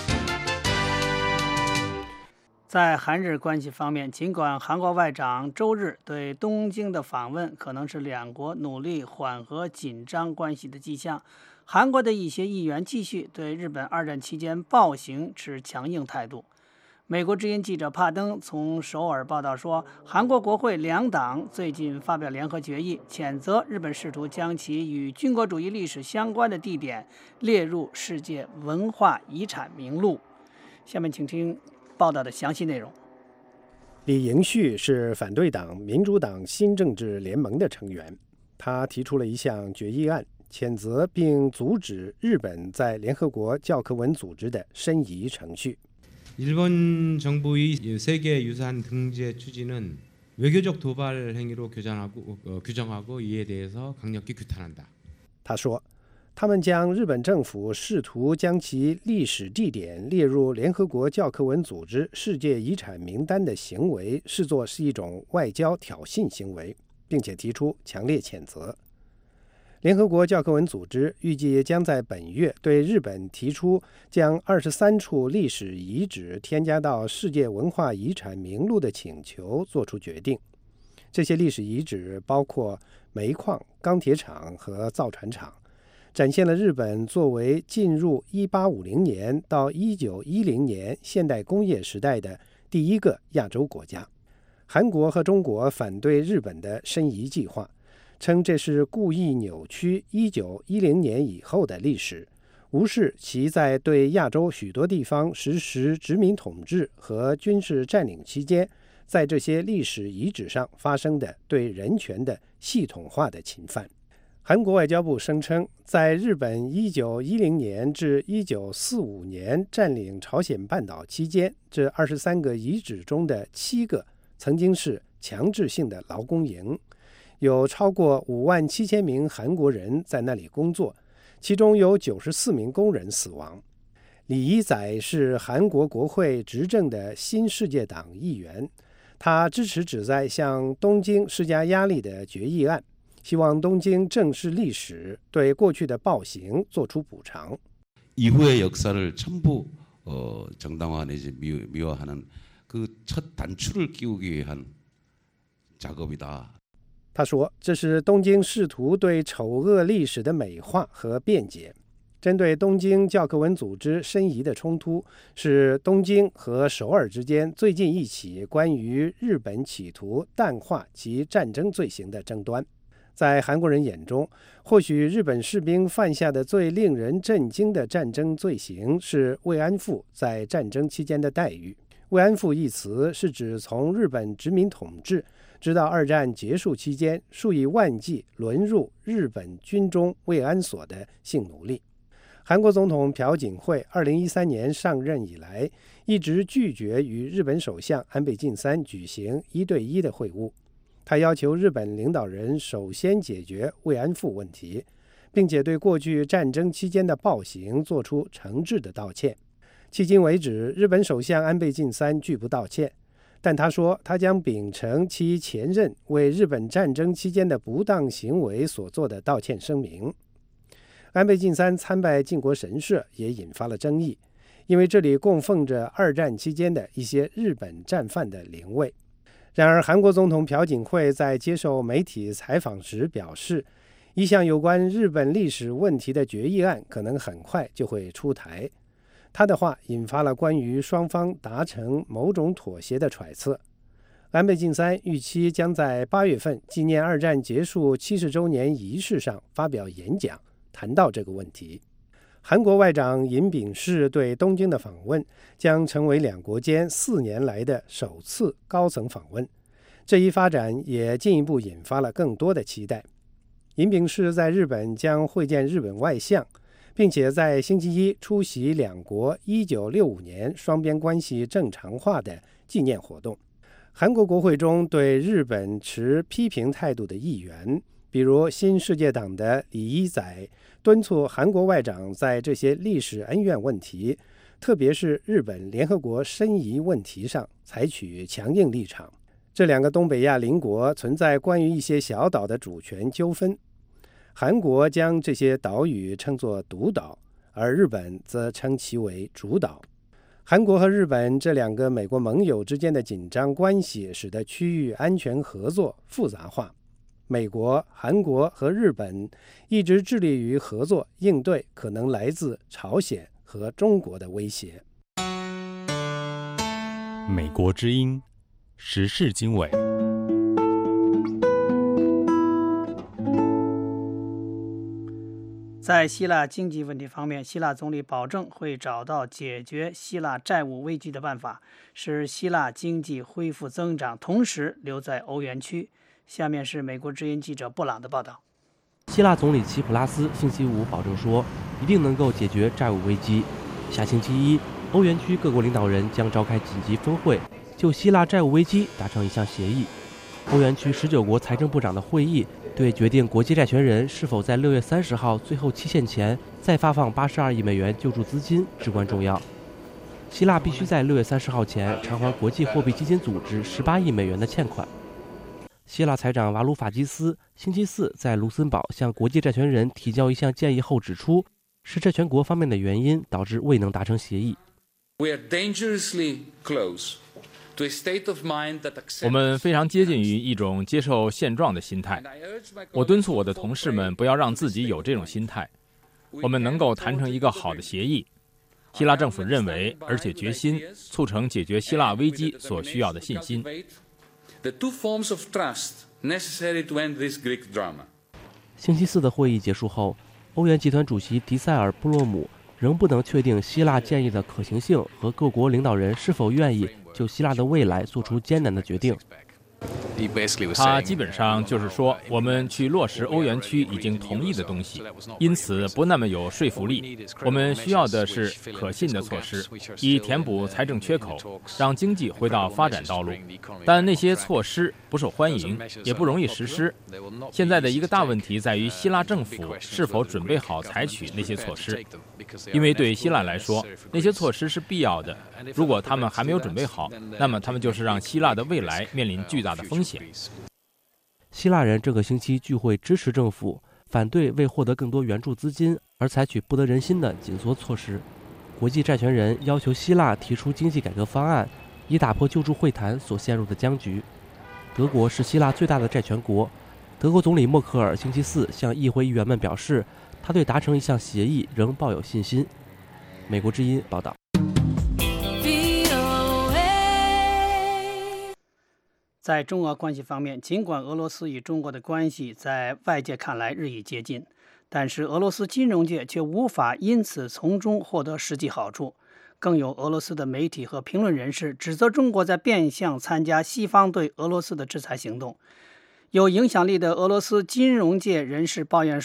在韩日关系方面，尽管韩国外长周日对东京的访问可能是两国努力缓和紧张关系的迹象，韩国的一些议员继续对日本二战期间暴行持强硬态度。美国之音记者帕登从首尔报道说，韩国国会两党最近发表联合决议，谴责日本试图将其与军国主义历史相关的地点列入世界文化遗产名录。下面请听报道的详细内容。 李迎旭是反对党民主党新政治联盟的成员，他提出了一项决议案，谴责并阻止日本在联合国教科文组织的申遗程序。 일본정부의세계유산등재추진은외교적도발행위로교정하고, 他说，他们将日本政府试图将其历史地点列入联合国教科文组织世界遗产名单的行为视作是一种外交挑衅行为，并且提出强烈谴责。联合国教科文组织预计将在本月对日本提出将二十三处历史遗址添加到世界文化遗产名录的请求做出决定。这些历史遗址包括煤矿、钢铁厂和造船厂，展现了日本作为进入一八五零年到一九一零年现代工业时代的第一个亚洲国家。韩国和中国反对日本的申遗计划，称这是故意扭曲一九一零年以后的历史，无视其在对亚洲许多地方实施殖民统治和军事占领期间，在这些历史遗址上发生的对人权的系统化的侵犯。韩国外交部声称，在日本一九一零年至一九四五年占领朝鲜半岛期间，这二十三个遗址中的七个曾经是强制性的劳工营，有超过五万七千名韩国人在那里工作，其中有九十四名工人死亡。李一宰是韩国国会执政的新世界党议员，他支持旨在向东京施加压力的决议案，希望东京正视历史，对过去的暴行做出补偿。 이후의 역사를 전부 어, 정당화 내지 미화하는 그 첫 단추를 끼우기 위한 작업이다. 他说，这是东京试图对丑恶历史的美化和辩解。针对东京教科文组织申遗的冲突，是东京和首尔之间最近一起关于日本企图淡化其战争罪行的争端。在韩国人眼中，或许日本士兵犯下的最令人震惊的战争罪行是慰安妇在战争期间的待遇。慰安妇一词是指从日本殖民统治直到二战结束期间，数以万计沦入日本军中慰安所的性奴隶。 韩国总统朴槿惠二零一三年上任以来，一直拒绝与日本首相安倍晋三举行一对一的会晤。他要求日本领导人首先解决慰安妇问题，并且对过去战争期间的暴行做出诚挚的道歉。迄今为止，日本首相安倍晋三拒不道歉，但他说他将秉承其前任为日本战争期间的不当行为所做的道歉声明。安倍晋三参拜靖国神社也引发了争议，因为这里供奉着二战期间的一些日本战犯的灵位。然而，韩国总统朴槿惠在接受媒体采访时表示，一项有关日本历史问题的决议案可能很快就会出台。他的话引发了关于双方达成某种妥协的揣测。安倍晋三预期将在八月份纪念二战结束七十周年仪式上发表演讲，谈到这个问题。韩国外长尹炳世对东京的访问将成为两国间四年来的首次高层访问，这一发展也进一步引发了更多的期待。尹炳世在日本将会见日本外相，并且在星期一出席两国一九六五年双边关系正常化的纪念活动。韩国国会中对日本持批评态度的议员，比如新世界党的李一宰，敦促韩国外长在这些历史恩怨问题，特别是日本联合国申遗问题上采取强硬立场。这两个东北亚邻国存在关于一些小岛的主权纠纷，韩国将这些岛屿称作独岛，而日本则称其为主岛。韩国和日本这两个美国盟友之间的紧张关系，使得区域安全合作复杂化。美国、韩国和日本一直致力于合作应对可能来自朝鲜和中国的威胁。 美国之音时事经纬。 在希腊经济问题方面，希腊总理保证会找到解决希腊债务危机的办法，使希腊经济恢复增长，同时留在欧元区。下面是美国之音记者布朗的报道。 希腊总理齐普拉斯星期五保证说，一定能够解决债务危机。下星期一，欧元区各国领导人将召开紧急峰会，就希腊债务危机达成一项协议。欧元区十九国财政部长的会议对决定国际债权人是否在六月三十号最后期限前再发放八十二亿美元救助资金至关重要。希腊必须在六月三十号前偿还国际货币基金组织十八亿美元的欠款。希腊财长瓦鲁法基斯星期四在卢森堡向国际债权人提交一项建议后指出，是债权国方面的原因导致未能达成协议。 我们非常接近于一种接受现状的心态。我敦促我的同事们不要让自己有这种心态。我们能够谈成一个好的协议。希腊政府认为，而且决心促成解决希腊危机所需要的信心。 星期四的会议结束后，欧元集团主席迪塞尔布洛姆仍不能确定希腊建议的可行性和各国领导人是否愿意就希腊的未来做出艰难的决定。 他基本上就是说，我们去落实欧元区已经同意的东西，因此不那么有说服力。我们需要的是可信的措施，以填补财政缺口，让经济回到发展道路。但那些措施不受欢迎，也不容易实施。现在的一个大问题在于希腊政府是否准备好采取那些措施，因为对希腊来说，那些措施是必要的。如果他们还没有准备好，那么他们就是让希腊的未来面临巨大的风险。 希腊人这个星期聚会支持政府，反对为获得更多援助资金而采取不得人心的紧缩措施。国际债权人要求希腊提出经济改革方案，以打破救助会谈所陷入的僵局。德国是希腊最大的债权国，德国总理默克尔星期四向议会议员们表示，他对达成一项协议仍抱有信心。美国之音报道。 在中俄关系方面，尽管俄罗斯与中国的关系在外界看来日益接近，但是俄罗斯金融界却无法因此从中获得实际好处。更有俄罗斯的媒体和评论人士指责中国在变相参加西方对俄罗斯的制裁行动。有影响力的俄罗斯金融界人士抱怨说，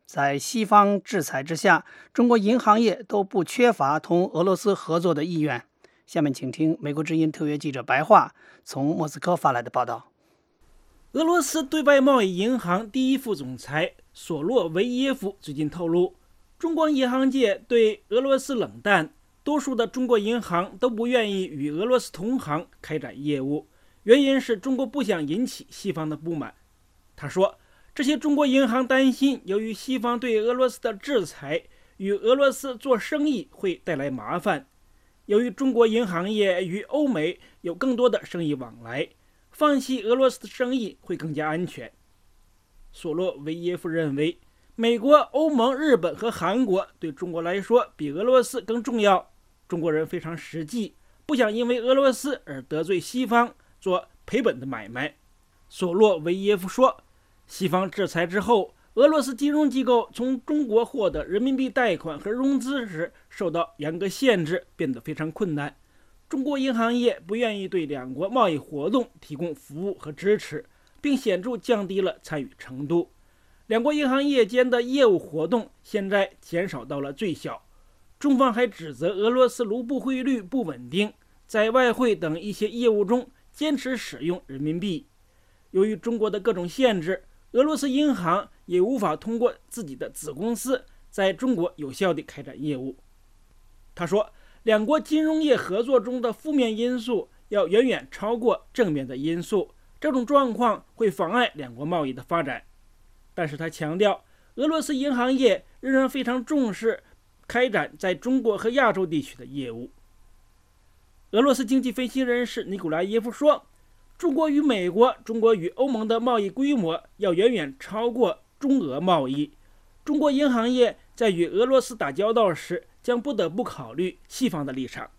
在西方制裁之下，中国银行业都不缺乏同俄罗斯合作的意愿。下面请听美国之音特约记者白桦从莫斯科发来的报道。 俄罗斯对外贸易银行第一副总裁索洛维耶夫最近透露，中国银行界对俄罗斯冷淡，多数的中国银行都不愿意与俄罗斯同行开展业务，原因是中国不想引起西方的不满。他说，这些中国银行担心，由于西方对俄罗斯的制裁，与俄罗斯做生意会带来麻烦。由于中国银行业与欧美有更多的生意往来，放弃俄罗斯的生意会更加安全。索洛维耶夫认为，美国、欧盟、日本和韩国对中国来说比俄罗斯更重要。中国人非常实际，不想因为俄罗斯而得罪西方，做赔本的买卖。索洛维耶夫说，西方制裁之后，俄罗斯金融机构从中国获得人民币贷款和融资时受到严格限制，变得非常困难。中国银行业不愿意对两国贸易活动提供服务和支持，并显著降低了参与程度。两国银行业间的业务活动现在减少到了最小。中方还指责俄罗斯卢布汇率不稳定，在外汇等一些业务中坚持使用人民币。由于中国的各种限制，俄罗斯银行也无法通过自己的子公司在中国有效地开展业务。他说，两国金融业合作中的负面因素要远远超过正面的因素，这种状况会妨碍两国贸易的发展。但是他强调，俄罗斯银行业仍然非常重视开展在中国和亚洲地区的业务。俄罗斯经济分析人士尼古拉耶夫说，中国与美国、中国与欧盟的贸易规模要远远超过中俄贸易。中国银行业在与俄罗斯打交道时，将不得不考虑西方的立场。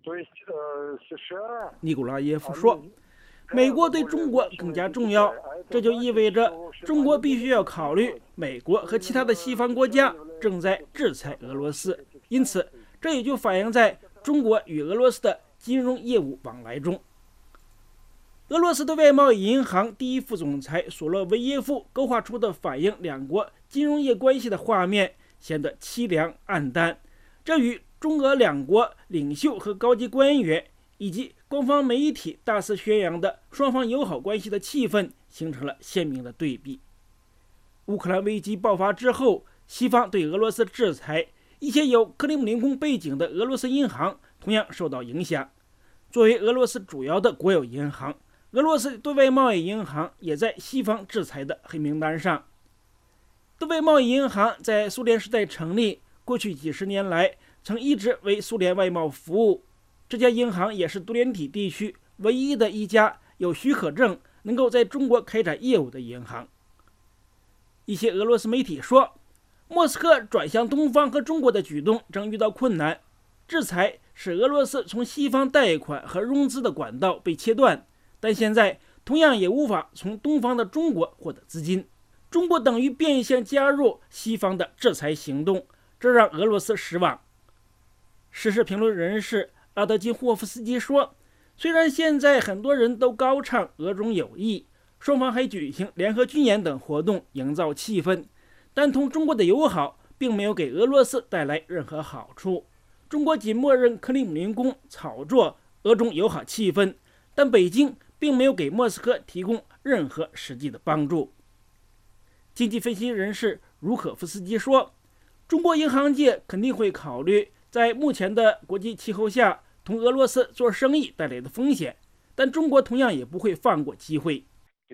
尼古拉耶夫说，美国对中国更加重要，这就意味着中国必须要考虑美国和其他的西方国家正在制裁俄罗斯，因此这也就反映在中国与俄罗斯的金融业务往来中。俄罗斯对外贸易银行第一副总裁索洛维耶夫勾画出的反映两国金融业关系的画面显得凄凉暗淡，这与中俄两国领袖和高级官员以及官方媒体大肆宣扬的双方友好关系的气氛形成了鲜明的对比。乌克兰危机爆发之后，西方对俄罗斯制裁，一些有克里姆林宫背景的俄罗斯银行同样受到影响。作为俄罗斯主要的国有银行，俄罗斯对外贸易银行也在西方制裁的黑名单上。对外贸易银行在苏联时代成立，过去几十年来曾一直为苏联外贸服务。这家银行也是独联体地区唯一的一家有许可证能够在中国开展业务的银行。一些俄罗斯媒体说，莫斯科转向东方和中国的举动正遇到困难，制裁使俄罗斯从西方贷款和融资的管道被切断，但现在同样也无法从东方的中国获得资金。中国等于变相加入西方的制裁行动，这让俄罗斯失望。时事评论人士拉德金霍夫斯基说，虽然现在很多人都高唱俄中友谊，双方还举行联合军演等活动营造气氛，但同中国的友好并没有给俄罗斯带来任何好处。中国仅默认克里姆林宫炒作俄中友好气氛，但北京并没有给莫斯科提供任何实际的帮助。经济分析人士茹可夫斯基说，中国银行界肯定会考虑在目前的国际气候下同俄罗斯做生意带来的风险，但中国同样也不会放过机会。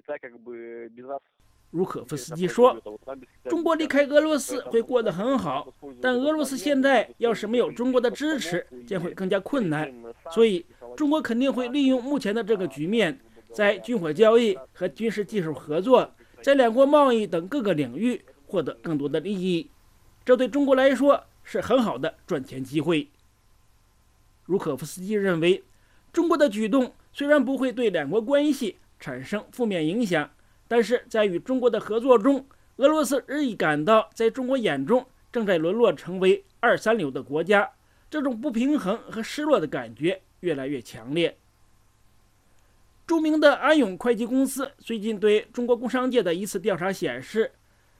茹可夫斯基说，中国离开俄罗斯会过得很好，但俄罗斯现在要是没有中国的支持，将会更加困难，所以中国肯定会利用目前的这个局面，在军火交易和军事技术合作，在两国贸易等各个领域获得更多的利益，这对中国来说是很好的赚钱机会。茹可夫斯基认为，中国的举动虽然不会对两国关系产生负面影响，但是在与中国的合作中，俄罗斯日益感到在中国眼中正在沦落成为二三流的国家，这种不平衡和失落的感觉越来越强烈。著名的安永会计公司最近对中国工商界的一次调查显示，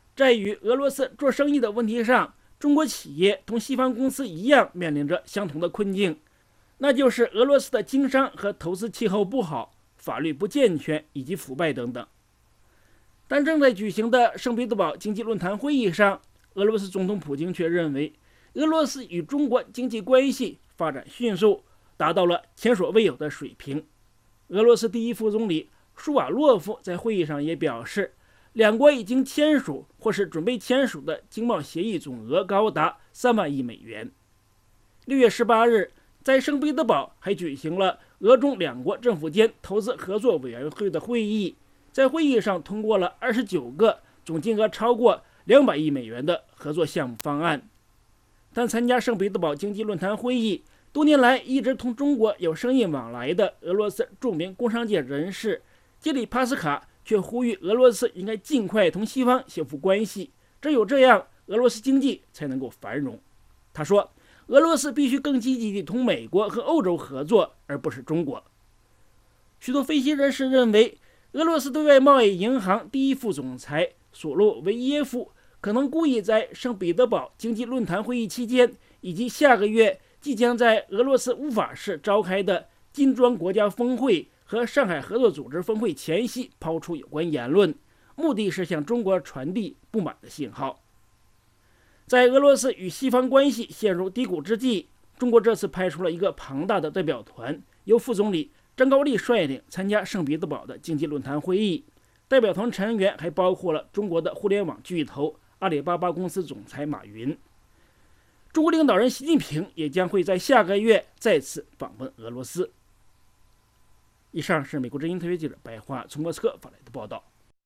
在与俄罗斯做生意的问题上，中国企业同西方公司一样面临着相同的困境，那就是俄罗斯的经商和投资气候不好，法律不健全以及腐败等等。但正在举行的圣彼得堡经济论坛会议上，俄罗斯总统普京却认为，俄罗斯与中国经济关系发展迅速，达到了前所未有的水平。俄罗斯第一副总理舒瓦洛夫在会议上也表示，两国已经签署或是准备签署的经贸协议总额高达三万亿美元。六月十八日，在圣彼得堡还举行了俄中两国政府间投资合作委员会的会议，在会议上通过了二十九个总金额超过两百亿美元的合作项目方案。但参加圣彼得堡经济论坛会议，多年来一直同中国有生意往来的俄罗斯著名工商界人士杰里帕斯卡却呼吁俄罗斯应该尽快同西方修复关系，只有这样，俄罗斯经济才能够繁荣。他说，俄罗斯必须更积极地同美国和欧洲合作，而不是中国。许多分析人士认为，俄罗斯对外贸易银行第一副总裁索洛维耶夫可能故意在圣彼得堡经济论坛会议期间，以及下个月即将在俄罗斯乌法市召开的金砖国家峰会和上海合作组织峰会前夕抛出有关言论，目的是向中国传递不满的信号。在俄罗斯与西方关系陷入低谷之际，中国这次派出了一个庞大的代表团，由副总理张高丽率领参加圣彼得堡的经济论坛会议。代表团成员还包括了中国的互联网巨头阿里巴巴公司总裁马云。中国领导人习近平也将会在下个月再次访问俄罗斯。以上是美国之音特约记者白桦从莫斯科发来的报道。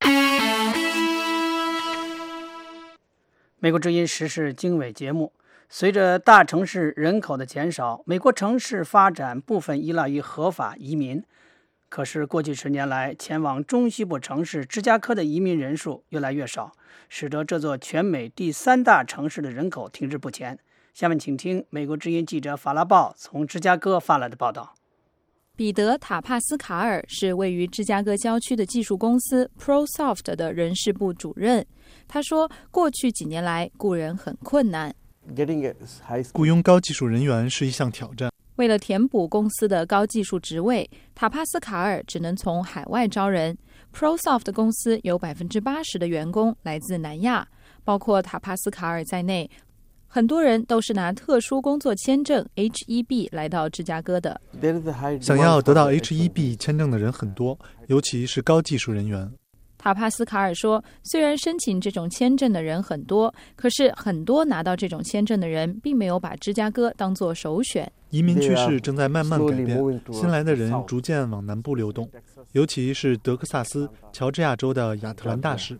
美国之音时事经纬节目，随着大城市人口的减少，美国城市发展部分依赖于合法移民。可是过去十年来，前往中西部城市芝加哥的移民人数越来越少，使得这座全美第三大城市的人口停滞不前。下面请听美国之音记者法拉鲍从芝加哥发来的报道。 彼得·塔帕斯卡尔是位于芝加哥郊区的技术公司 ProSoft 的人事部主任。他说，过去几年来雇人很困难， 雇佣高技术人员是一项挑战。 为了填补公司的高技术职位，塔帕斯卡尔只能从海外招人。ProSoft 公司有 百分之八十 的员工来自南亚，包括塔帕斯卡尔在内，很多人都是拿特殊工作签证 H 一 B 来到芝加哥的。 想要得到 H 一 B 签证的人很多，尤其是高技术人员。 塔帕斯卡尔说，虽然申请这种签证的人很多，可是很多拿到这种签证的人并没有把芝加哥当作首选。 移民趋势正在慢慢改变，新来的人逐渐往南部流动，尤其是德克萨斯、乔治亚州的亚特兰大市。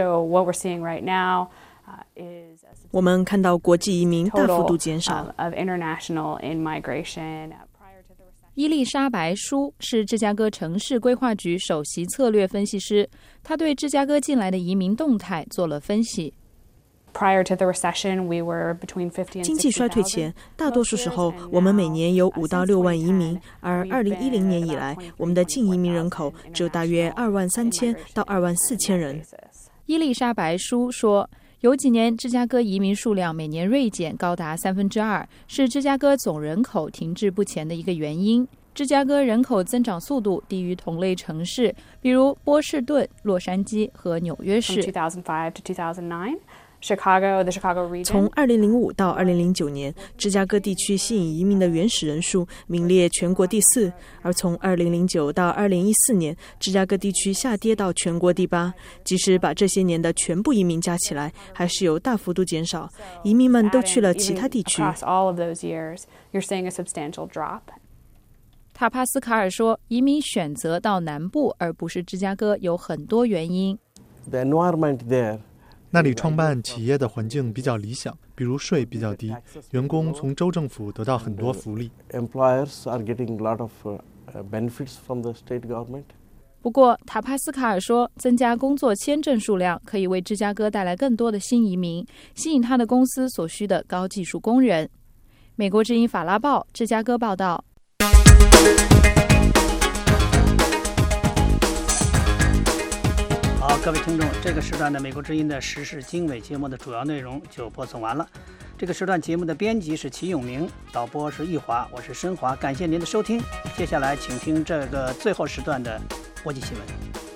我们看到国际移民大幅度减少。 伊丽莎白·舒是芝加哥城市规划局首席策略分析师，他对芝加哥近来的移民动态做了分析。 经济衰退前，大多数时候我们每年有五到六万移民，而二零一零年以来，我们的净移民人口只有大约二万三千到二万四千人。 伊丽莎白·舒说，有几年芝加哥移民数量每年锐减高达三分之二，是芝加哥总人口停滞不前的一个原因。芝加哥人口增长速度低于同类城市，比如波士顿、洛杉矶和纽约市。 从二零零五到二零零九年，芝加哥地区吸引移民的原始人数名列全国第四，而从二零零九到二零一四年，芝加哥地区下跌到全国第八。即使把这些年的全部移民加起来，还是有大幅度减少，移民们都去了其他地区。 塔帕斯卡尔说，移民选择到南部而不是芝加哥有很多原因。 那里创办企业的环境比较理想，比如税比较低，员工从州政府得到很多福利。 不过，塔帕斯卡尔说，增加工作签证数量可以为芝加哥带来更多的新移民，吸引他的公司所需的高技术工人。美国之音法拉报芝加哥报道。 好，各位听众，这个时段的美国之音的时事经纬节目的主要内容就播送完了。这个时段节目的编辑是齐永明，导播是玉华，我是申华，感谢您的收听。接下来请听这个最后时段的国际新闻。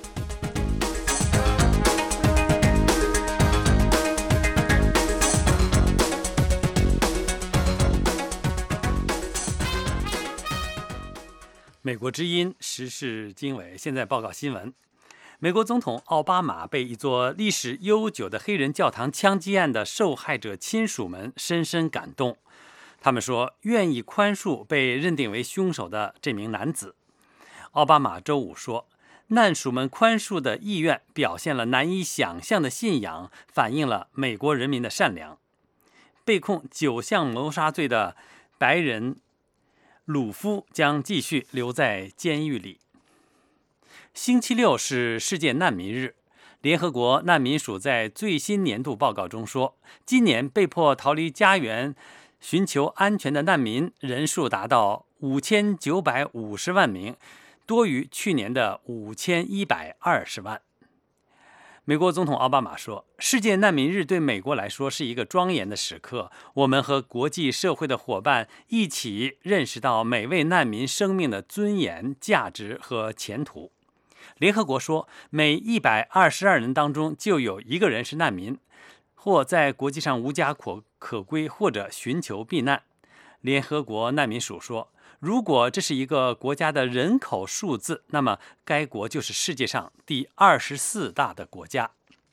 美国之音时事经纬现在报告新闻。美国总统奥巴马被一座历史悠久的黑人教堂枪击案的受害者亲属们深深感动。他们说愿意宽恕被认定为凶手的这名男子。奥巴马周五说，难属们宽恕的意愿表现了难以想象的信仰，反映了美国人民的善良。被控九项谋杀罪的白人鲁夫将继续留在监狱里。星期六是世界难民日，联合国难民署在最新年度报告中说，今年被迫逃离家园寻求安全的难民人数达到五千九百五十万名，多于去年的五千一百二十万。美国总统奥巴马说，世界难民日对美国来说是一个庄严的时刻，我们和国际社会的伙伴一起认识到每位难民生命的尊严、价值和前途。联合国说，每一百二十二人当中就有一个人是难民，或在国际上无家可可归，或者寻求避难。联合国难民署说，如果这是一个国家的人口数字，那么该国就是世界上第二十四大的国家。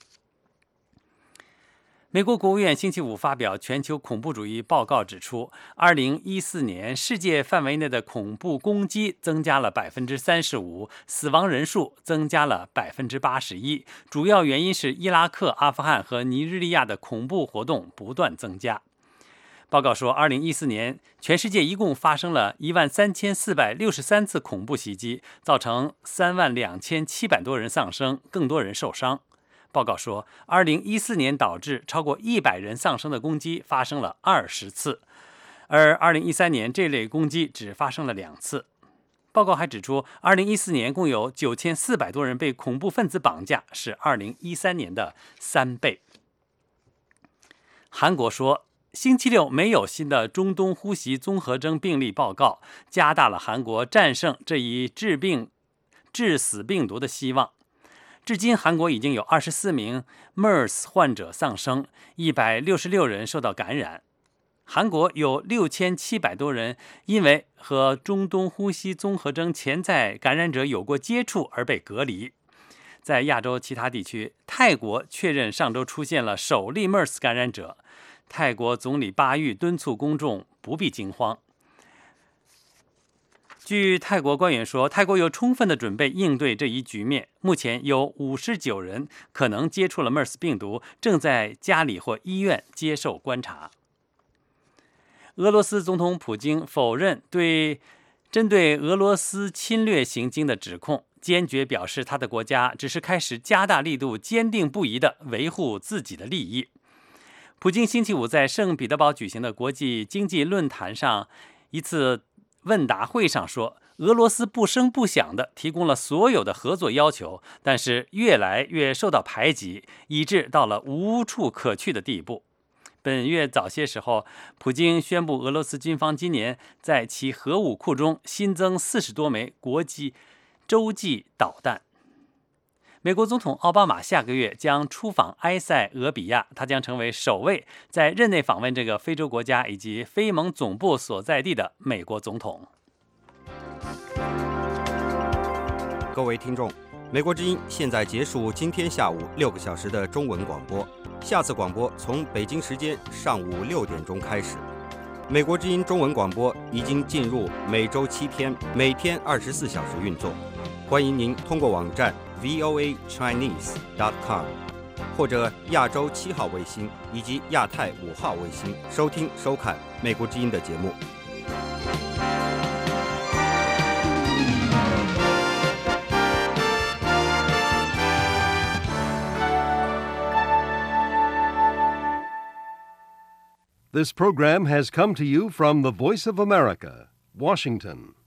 美国国务院星期五发表全球恐怖主义报告，指出，二零一四年世界范围内的恐怖攻击增加了百分之三十五，死亡人数增加了百分之八十一，主要原因是伊拉克、阿富汗和尼日利亚的恐怖活动不断增加。报告说，二零一四年全世界一共发生了一万三千四百六十三次恐怖袭击，造成三万两千七百多人丧生，更多人受伤。报告说，二零一四年导致超过一百人丧生的攻击发生了二十次，而二零一三年这类攻击只发生了两次。报告还指出，二零一四年共有九千四百多人被恐怖分子绑架，是二零一三年的三倍。韩国说，星期六没有新的中东呼吸综合征病例报告，加大了韩国战胜这一致病致死病毒的希望。至今，韩国已经有二十四名 MERS 患者丧生，一百六十六人受到感染。韩国有六千七百多人因为和中东呼吸综合征潜在感染者有过接触而被隔离。在亚洲其他地区，泰国确认上周出现了首例 MERS 感染者。泰国总理巴育敦促公众不必惊慌。据泰国官员说，泰国有充分的准备应对这一局面。目前有五十九人可能接触了 MERS 病毒，正在家里或医院接受观察。俄罗斯总统普京否认对针对俄罗斯侵略行径的指控，坚决表示他的国家只是开始加大力度，坚定不移地维护自己的利益。普京星期五在圣彼得堡举行的国际经济论坛上一次问答会上说，俄罗斯不声不响地提供了所有的合作要求，但是越来越受到排挤，以致到了无处可去的地步。本月早些时候，普京宣布俄罗斯军方今年在其核武库中新增四十多枚国际洲际导弹。美国总统奥巴马下个月将出访埃塞俄比亚，他将成为首位在任内访问这个非洲国家以及非盟总部所在地的美国总统。 各位听众，美国之音现在结束今天下午六个小时的中文广播，下次广播从北京时间上午六点钟开始。美国之音中文广播已经进入每周七天，每天二十四小时运作。欢迎您通过网站 v o a chinese dot com 或者亚洲七号卫星以及亚太五号卫星收听收看美国之音的节目。 This program has come to you from the Voice of America, Washington.